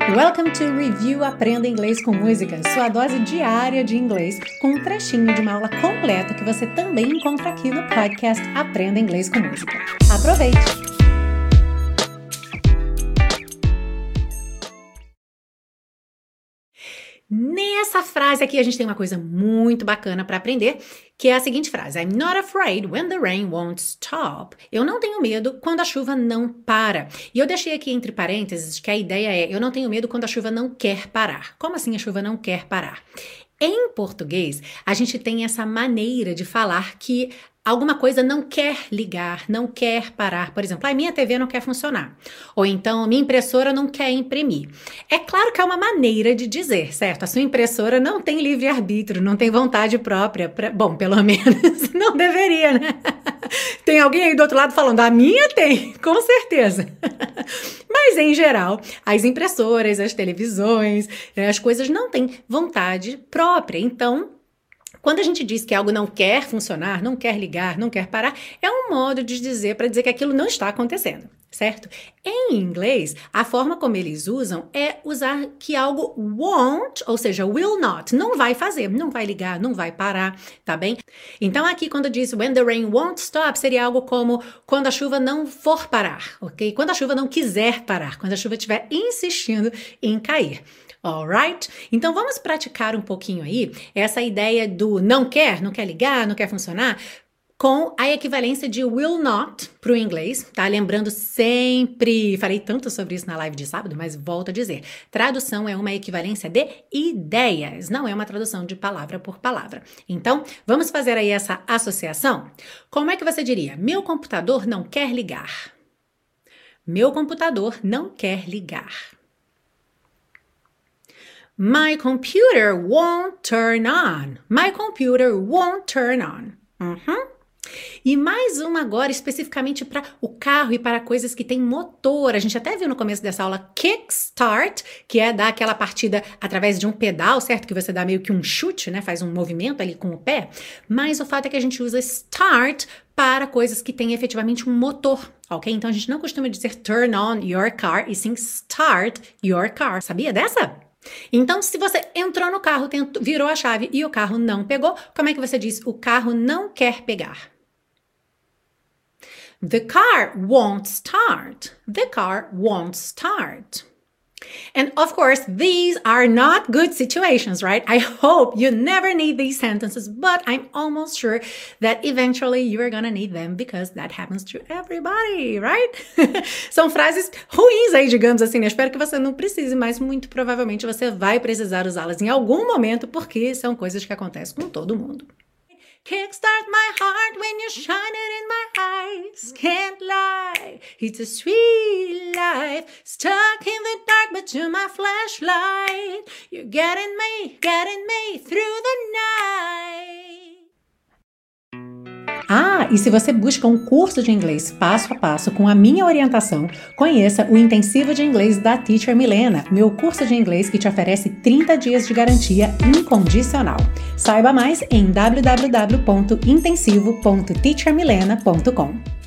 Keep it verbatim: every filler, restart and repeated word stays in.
Welcome to Review Aprenda Inglês com Música, sua dose diária de inglês, com um trechinho de uma aula completa que você também encontra aqui no podcast Aprenda Inglês com Música. Aproveite! Nessa frase aqui a gente tem uma coisa muito bacana para aprender, que é a seguinte frase: I'm not afraid when the rain won't stop. Eu não tenho medo quando a chuva não para. E eu deixei aqui entre parênteses que a ideia é: eu não tenho medo quando a chuva não quer parar. Como assim a chuva não quer parar? Em português, a gente tem essa maneira de falar que alguma coisa não quer ligar, não quer parar. Por exemplo, a minha T V não quer funcionar. Ou então, minha impressora não quer imprimir. É claro que é uma maneira de dizer, certo? A sua impressora não tem livre-arbítrio, não tem vontade própria. Pra... Bom, pelo menos não deveria, né? Tem alguém aí do outro lado falando, a minha tem, com certeza. Mas, em geral, as impressoras, as televisões, as coisas não têm vontade própria. Então, quando a gente diz que algo não quer funcionar, não quer ligar, não quer parar, é um modo de dizer para dizer que aquilo não está acontecendo, certo? Em inglês, a forma como eles usam é usar que algo won't, ou seja, will not, não vai fazer, não vai ligar, não vai parar, tá bem? Então aqui quando diz when the rain won't stop, seria algo como quando a chuva não for parar, ok? Quando a chuva não quiser parar, quando a chuva estiver insistindo em cair. Alright? Então vamos praticar um pouquinho aí essa ideia do não quer, não quer ligar, não quer funcionar, com a equivalência de will not para o inglês, tá? Lembrando sempre, falei tanto sobre isso na live de sábado, mas volto a dizer, tradução é uma equivalência de ideias, não é uma tradução de palavra por palavra. Então, vamos fazer aí essa associação? Como é que você diria? Meu computador não quer ligar. Meu computador não quer ligar. My computer won't turn on. My computer won't turn on. Uhum. E mais uma agora especificamente para o carro e para coisas que têm motor. A gente até viu no começo dessa aula kickstart, que é dar aquela partida através de um pedal, certo? Que você dá meio que um chute, né? Faz um movimento ali com o pé. Mas o fato é que a gente usa start para coisas que têm efetivamente um motor, ok? Então a gente não costuma dizer turn on your car e sim start your car. Sabia dessa? Então, se você entrou no carro, tentou, virou a chave e o carro não pegou, como é que você diz? O carro não quer pegar. The car won't start. The car won't start. And of course, these are not good situations, right? I hope you never need these sentences, but I'm almost sure that eventually you are gonna need them because that happens to everybody, right? São frases ruins aí, digamos assim, né? Espero que você não precise, mas muito provavelmente você vai precisar usá-las em algum momento porque são coisas que acontecem com todo mundo. Kickstart my heart when you shine it in my eyes. Can't lie, it's a sweet life. Stuck in the dark, but you're my flashlight. You're getting me, getting me through the night. Ah, e se você busca um curso de inglês passo a passo com a minha orientação, conheça o Intensivo de Inglês da Teacher Milena, meu curso de inglês que te oferece trinta dias de garantia incondicional. Saiba mais em w w w ponto intensivo ponto teacher milena ponto com.